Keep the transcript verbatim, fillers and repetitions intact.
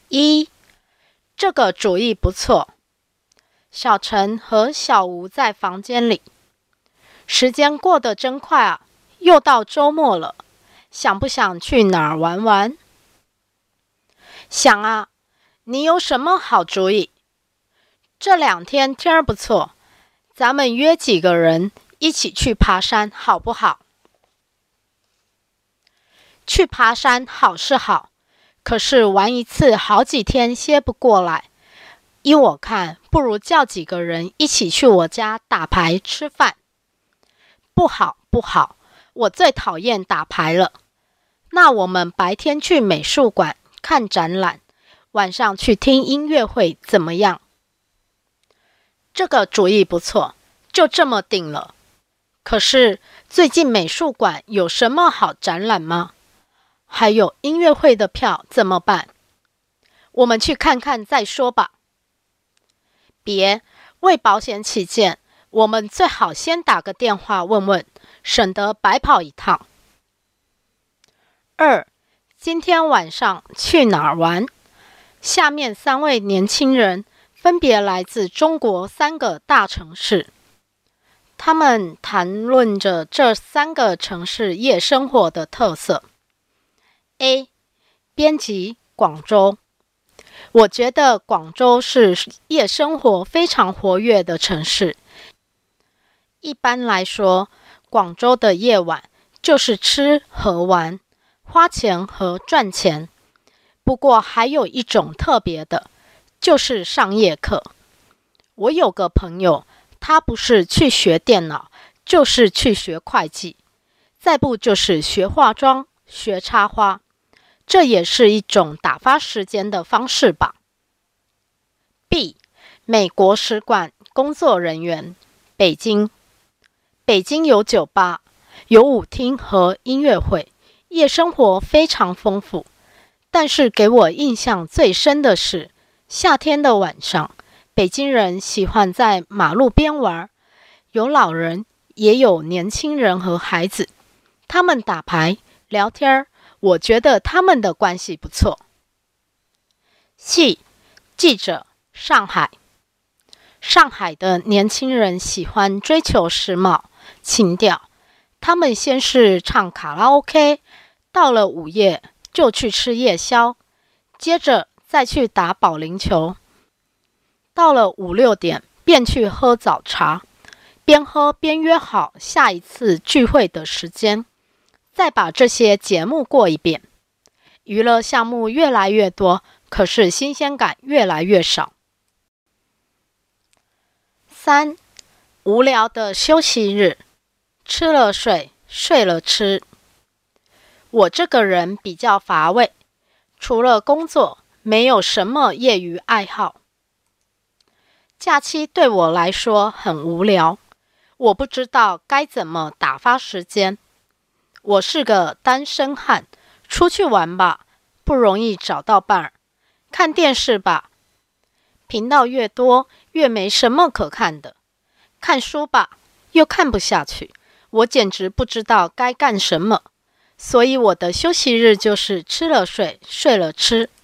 一，这个主意不错。小陈和小吴在房间里，时间过得真快啊，又到周末了，想不想去哪儿玩玩？想啊，你有什么好主意？这两天天儿不错，咱们约几个人一起去爬山，好不好？去爬山好是好，可是玩一次好几天歇不过来。依我看，不如叫几个人一起去我家打牌吃饭。不好不好，我最讨厌打牌了。那我们白天去美术馆看展览，晚上去听音乐会怎么样？这个主意不错，就这么定了。可是最近美术馆有什么好展览吗？还有音乐会的票怎么办？我们去看看再说吧。别，为保险起见，我们最好先打个电话问问，省得白跑一趟。二，今天晚上去哪儿玩？下面三位年轻人分别来自中国三个大城市，他们谈论着这三个城市夜生活的特色。A. 编辑广州，我觉得广州是夜生活非常活跃的城市。一般来说，广州的夜晚就是吃和玩，花钱和赚钱。不过还有一种特别的，就是上夜课。我有个朋友，他不是去学电脑，就是去学会计，再不就是学化妆、学插花。这也是一种打发时间的方式吧。B. 美国使馆工作人员，北京。北京有酒吧，有舞厅和音乐会，夜生活非常丰富。但是给我印象最深的是，夏天的晚上，北京人喜欢在马路边玩，有老人，也有年轻人和孩子，他们打牌、聊天，我觉得他们的关系不错。C. 记者，上海。上海的年轻人喜欢追求时髦、情调，他们先是唱卡拉 OK， 到了午夜就去吃夜宵，接着再去打保龄球，到了五六点便去喝早茶，边喝边约好下一次聚会的时间，再把这些节目过一遍。娱乐项目越来越多，可是新鲜感越来越少。三，无聊的休息日，吃了睡，睡了吃。我这个人比较乏味，除了工作，没有什么业余爱好。假期对我来说很无聊，我不知道该怎么打发时间。我是个单身汉，出去玩吧，不容易找到伴儿；看电视吧，频道越多，越没什么可看的；看书吧，又看不下去。我简直不知道该干什么，所以我的休息日就是吃了睡，睡了吃。